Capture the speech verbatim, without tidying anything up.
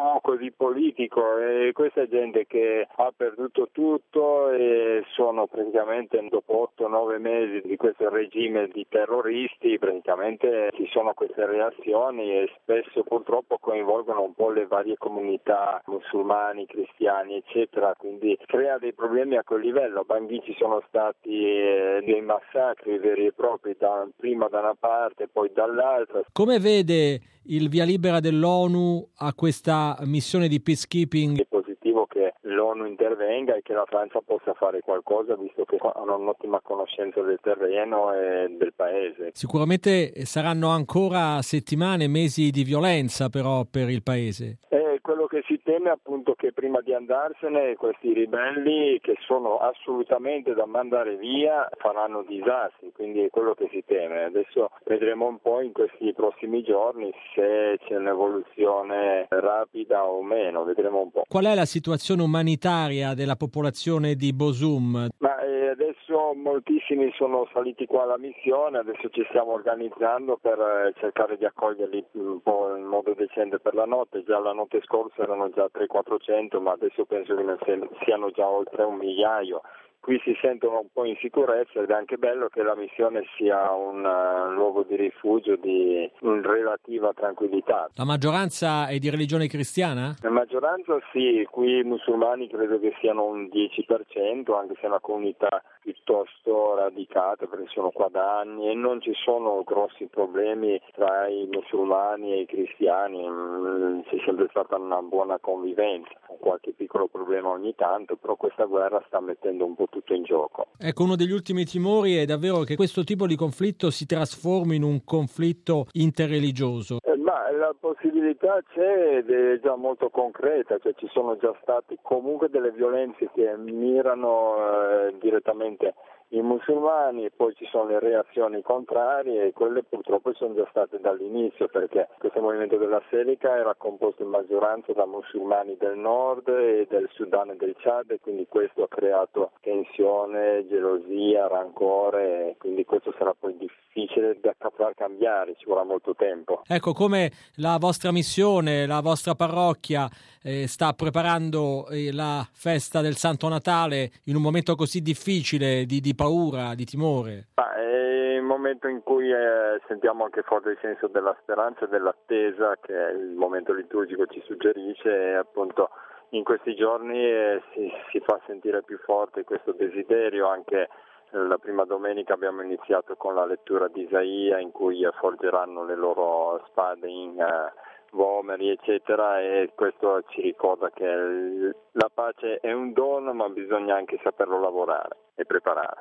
uomo così politico, e questa è gente che ha perduto tutto e sono praticamente dopo otto nove mesi di questo regime di terroristi, praticamente ci sono queste reazioni e spesso purtroppo coinvolgono un po' le varie comunità musulmani, cristiani eccetera, quindi crea dei problemi a quel livello. A Bangui ci sono stati eh, dei massacri veri e propri, da, prima da una parte poi dall'altra. Come vede il via libera dell'ONU a questa missione di peacekeeping? È positivo che l'ONU intervenga e che la Francia possa fare qualcosa, visto che hanno un'ottima conoscenza del terreno e del paese. Sicuramente saranno ancora settimane, mesi di violenza però per il paese. E quello che si teme appunto che prima di andarsene questi ribelli, che sono assolutamente da mandare via, faranno disastri, quindi è quello che si teme. Adesso vedremo un po' in questi prossimi giorni se c'è un'evoluzione rapida o meno, vedremo un po'. Qual è la situazione umanitaria della popolazione di Bosum? Ma eh, adesso moltissimi sono saliti qua alla missione, adesso ci stiamo organizzando per eh, cercare di accoglierli un po' in modo decente per la notte. Già la notte scorsa erano già trecento quattrocento, ma adesso penso che ne siano già oltre un migliaio. Qui si sentono un po' in sicurezza ed è anche bello che la missione sia un uh, luogo di rifugio di in relativa tranquillità. La maggioranza è di religione cristiana? La maggioranza sì, qui i musulmani credo che siano un dieci per cento, anche se è una comunità piuttosto radicata perché sono qua da anni e non ci sono grossi problemi tra i musulmani e i cristiani, mm, c'è sempre stata una buona convivenza, qualche piccolo problema ogni tanto, però questa guerra sta mettendo un po' tutto in gioco. Ecco, uno degli ultimi timori è davvero che questo tipo di conflitto si trasformi in un conflitto interreligioso. Eh, ma la possibilità c'è ed è già molto concreta, cioè ci sono già state comunque delle violenze che mirano eh, direttamente i musulmani e poi ci sono le reazioni contrarie e quelle purtroppo sono già state dall'inizio, perché questo movimento della Selika era composto in maggioranza da musulmani del nord e del Sudan e del Chad e quindi questo ha creato tensione, gelosia, rancore e quindi questo sarà poi difficile da far cambiare, ci vorrà molto tempo. Ecco, come la vostra missione, la vostra parrocchia eh, sta preparando eh, la festa del Santo Natale in un momento così difficile di, di paura, di timore? Ma è il momento in cui eh, sentiamo anche forte il senso della speranza e dell'attesa che il momento liturgico ci suggerisce e appunto in questi giorni eh, si, si fa sentire più forte questo desiderio. Anche la prima domenica abbiamo iniziato con la lettura di Isaia in cui forgeranno le loro spade in uh, vomeri eccetera e questo ci ricorda che la pace è un dono ma bisogna anche saperlo lavorare e preparare.